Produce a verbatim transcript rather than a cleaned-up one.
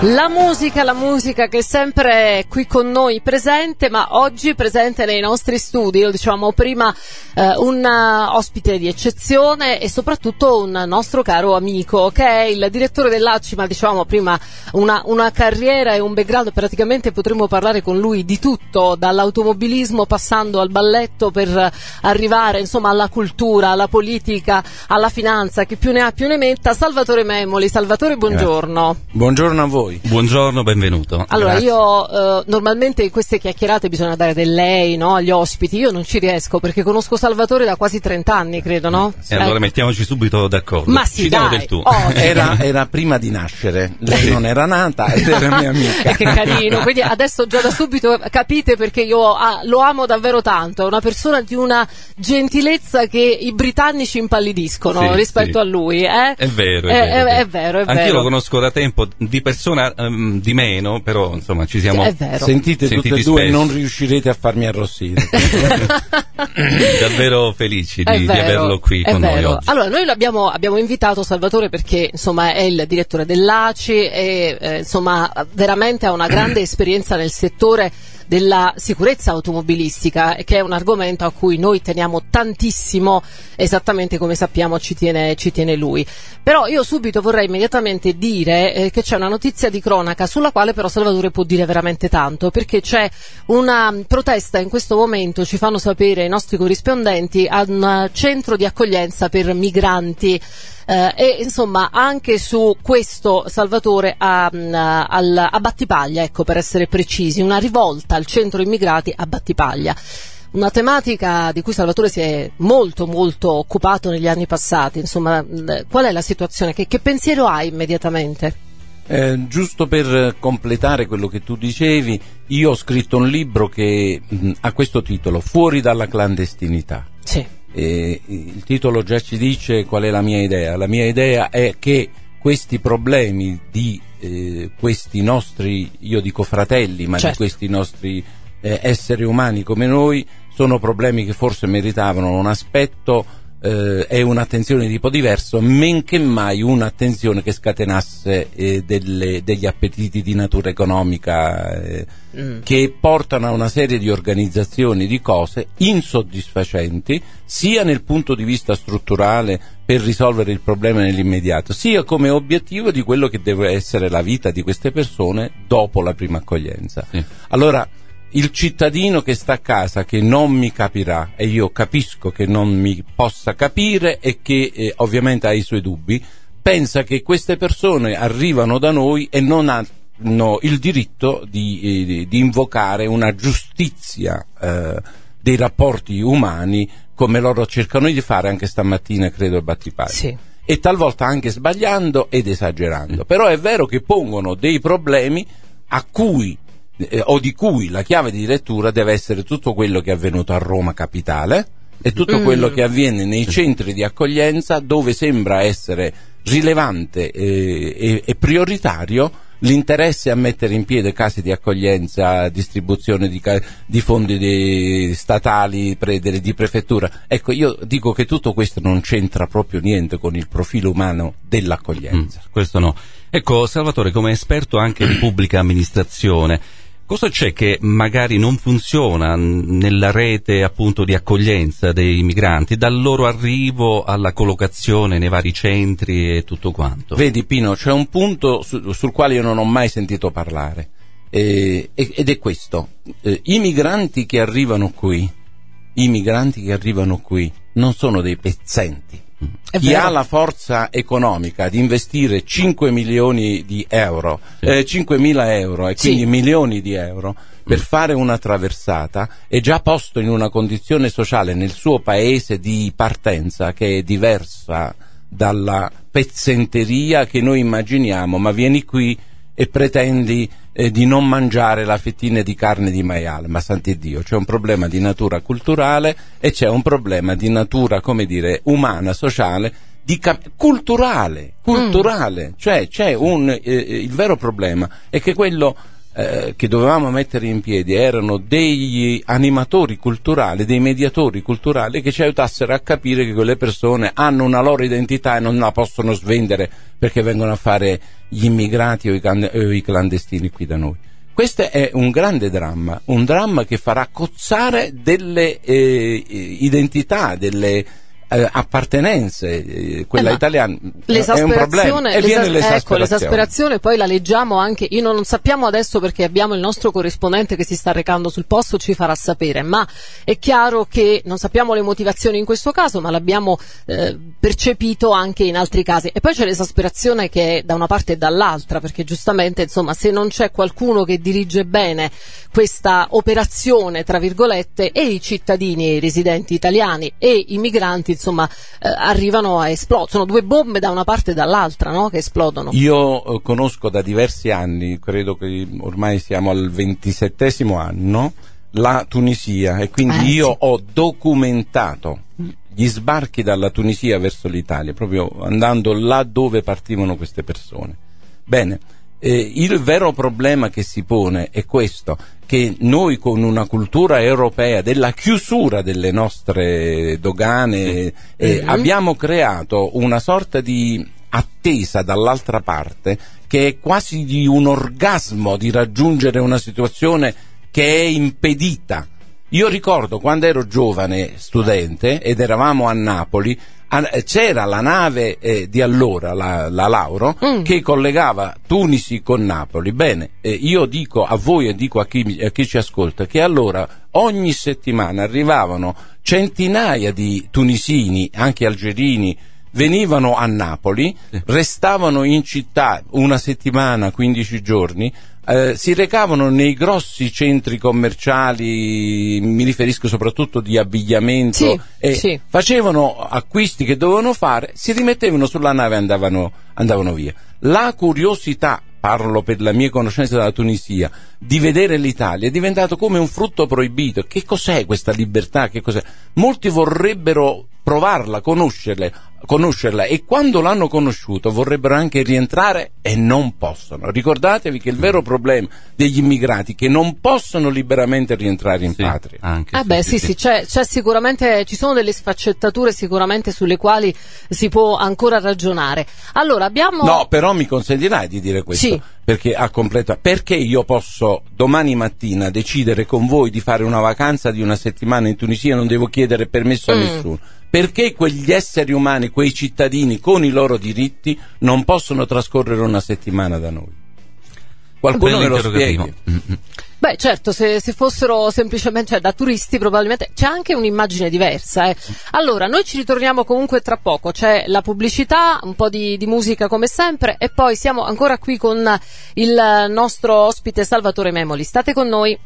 La musica, la musica che è sempre qui con noi presente, ma oggi presente nei nostri studi, lo dicevamo prima, eh, un uh, ospite di eccezione e soprattutto un nostro caro amico che è il direttore dell'A C I, ma dicevamo prima una, una carriera e un background, praticamente potremmo parlare con lui di tutto, dall'automobilismo passando al balletto per arrivare insomma alla cultura, alla politica, alla finanza, che più ne ha più ne metta. Salvatore Memoli. Salvatore, buongiorno. Eh. Buongiorno a voi. Buongiorno, benvenuto. Allora, Grazie. io eh, normalmente in queste chiacchierate bisogna dare del lei, no, agli ospiti. Io non ci riesco perché conosco Salvatore da quasi trenta anni, credo, no? E eh. allora mettiamoci subito d'accordo. Ma sì, ci dai. diamo del tu. Oh, era, era prima di nascere, lei non era nata ed era mia amica. Che carino, quindi adesso già da subito capite perché io ah, lo amo davvero tanto. È una persona di una gentilezza che i britannici impallidiscono sì, rispetto sì. a lui. Eh? È vero, è, è, vero, è, è, vero. è vero, è Anch'io vero. lo conosco da tempo, di persona um, di meno, però insomma ci siamo è vero. Sentite sentiti tutte e due, spesso. non riuscirete a farmi arrossire. Davvero felici È di, vero, di averlo qui è con vero. noi oggi. Allora, noi l'abbiamo abbiamo invitato Salvatore perché insomma è il direttore dell'A C I e eh, insomma veramente ha una grande esperienza nel settore della sicurezza automobilistica, che è un argomento a cui noi teniamo tantissimo, esattamente come sappiamo ci tiene, ci tiene lui. Però io subito vorrei immediatamente dire eh, che c'è una notizia di cronaca sulla quale però Salvatore può dire veramente tanto, perché c'è una protesta in questo momento, ci fanno sapere i nostri corrispondenti, a un centro di accoglienza per migranti. Uh, e insomma anche su questo Salvatore ha uh, al, a Battipaglia, ecco, per essere precisi, una rivolta al centro immigrati a Battipaglia, una tematica di cui Salvatore si è molto molto occupato negli anni passati. Insomma, qual è la situazione? Che, che pensiero hai immediatamente? Eh, giusto per completare quello che tu dicevi, io ho scritto un libro che mh, ha questo titolo, Fuori dalla clandestinità. Sì. Eh, il titolo già ci dice qual è la mia idea. La mia idea è che questi problemi di eh, questi nostri, io dico fratelli, ma certo. di questi nostri eh, esseri umani come noi, sono problemi che forse meritavano un aspetto eh, e un'attenzione di tipo diverso, men che mai un'attenzione che scatenasse eh, delle, degli appetiti di natura economica eh, mm. che portano a una serie di organizzazioni di cose insoddisfacenti, sia nel punto di vista strutturale per risolvere il problema nell'immediato, sia come obiettivo di quello che deve essere la vita di queste persone dopo la prima accoglienza. Sì. Allora, il cittadino che sta a casa, che non mi capirà, e io capisco che non mi possa capire e che eh, ovviamente ha i suoi dubbi, pensa che queste persone arrivano da noi e non hanno il diritto di, eh, di invocare una giustizia eh, dei rapporti umani come loro cercano di fare anche stamattina, credo, a Battipaglia. Sì. E talvolta anche sbagliando ed esagerando. Però è vero che pongono dei problemi a cui Eh, o di cui la chiave di lettura deve essere tutto quello che è avvenuto a Roma capitale e tutto mm. quello che avviene nei centri di accoglienza, dove sembra essere rilevante eh, e, e prioritario l'interesse a mettere in piedi case di accoglienza, distribuzione di, di fondi di, statali, pre, di, di prefettura. Ecco, io dico che tutto questo non c'entra proprio niente con il profilo umano dell'accoglienza. Mm, questo no. Ecco, Salvatore, come esperto anche di pubblica amministrazione, cosa c'è che magari non funziona nella rete appunto di accoglienza dei migranti, dal loro arrivo alla collocazione nei vari centri e tutto quanto? Vedi Pino, c'è un punto su, sul quale io non ho mai sentito parlare eh, ed è questo. Eh, i migranti che arrivano qui, i migranti che arrivano qui non sono dei pezzenti. È Chi vero. ha la forza economica di investire cinque milioni di euro, sì. eh, cinquemila euro e quindi sì. milioni di euro per mm. fare una traversata, è già posto in una condizione sociale nel suo paese di partenza che è diversa dalla pezzenteria che noi immaginiamo, ma vieni qui e pretendi eh, di non mangiare la fettina di carne di maiale. Ma sant'Iddio, c'è un problema di natura culturale e c'è un problema di natura, come dire, umana, sociale, di cap- culturale, culturale, mm. cioè c'è un eh, il vero problema è che quello eh, che dovevamo mettere in piedi erano degli animatori culturali, dei mediatori culturali che ci aiutassero a capire che quelle persone hanno una loro identità e non la possono svendere perché vengono a fare gli immigrati o i, can- o i clandestini qui da noi. Questo è un grande dramma, un dramma che farà cozzare delle eh, identità, delle eh, appartenenze, eh, quella eh italiana è un problema e viene l'esasperazione. Ecco, l'esasperazione poi la leggiamo anche, io non sappiamo adesso perché abbiamo il nostro corrispondente che si sta recando sul posto, ci farà sapere, ma è chiaro che non sappiamo le motivazioni in questo caso, ma l'abbiamo eh, percepito anche in altri casi. E poi c'è l'esasperazione che è da una parte e dall'altra, perché giustamente insomma se non c'è qualcuno che dirige bene questa operazione tra virgolette, e i cittadini e i residenti italiani e i migranti insomma eh, arrivano a esplodere, sono due bombe da una parte e dall'altra, no? Che esplodono. Io eh, conosco da diversi anni, credo che ormai siamo al ventisettesimo anno, la Tunisia, e quindi eh, io sì. ho documentato gli sbarchi dalla Tunisia verso l'Italia, proprio andando là dove partivano queste persone. Bene, eh, il vero problema che si pone è questo, che noi con una cultura europea della chiusura delle nostre dogane eh, mm-hmm. abbiamo creato una sorta di attesa dall'altra parte che è quasi di un orgasmo di raggiungere una situazione che è impedita. Io ricordo quando ero giovane studente ed eravamo a Napoli, c'era la nave eh, di allora, la, la Lauro, mm. che collegava Tunisi con Napoli. Bene, eh, io dico a voi e dico a chi, a chi ci ascolta che allora ogni settimana arrivavano centinaia di tunisini, anche algerini, venivano a Napoli, restavano in città una settimana, quindici giorni, eh, si recavano nei grossi centri commerciali, mi riferisco soprattutto di abbigliamento, sì, e sì. facevano acquisti che dovevano fare, si rimettevano sulla nave e andavano, andavano via. La curiosità, parlo per la mia conoscenza della Tunisia, di vedere l'Italia è diventato come un frutto proibito. Che cos'è questa libertà? Che cos'è? Molti vorrebbero provarla, conoscerla, conoscerla e quando l'hanno conosciuto vorrebbero anche rientrare e non possono. Ricordatevi che il vero problema degli immigrati è che non possono liberamente rientrare in sì, patria. Anche, ah sì, beh, sì, sì, sì. C'è, c'è sicuramente, ci sono delle sfaccettature sicuramente sulle quali si può ancora ragionare. Allora abbiamo. No, però mi consentirai di dire questo. Sì. Perché a completa, perché io posso domani mattina decidere con voi di fare una vacanza di una settimana in Tunisia e non devo chiedere permesso a mm. nessuno? Perché quegli esseri umani, quei cittadini con i loro diritti non possono trascorrere una settimana da noi? Qualcuno me lo spieghi? Mm-hmm. Beh, certo, se, se fossero semplicemente, cioè, da turisti probabilmente c'è anche un'immagine diversa. Eh. Allora, noi ci ritorniamo comunque tra poco, c'è la pubblicità, un po' di, di musica come sempre e poi siamo ancora qui con il nostro ospite Salvatore Memoli. State con noi.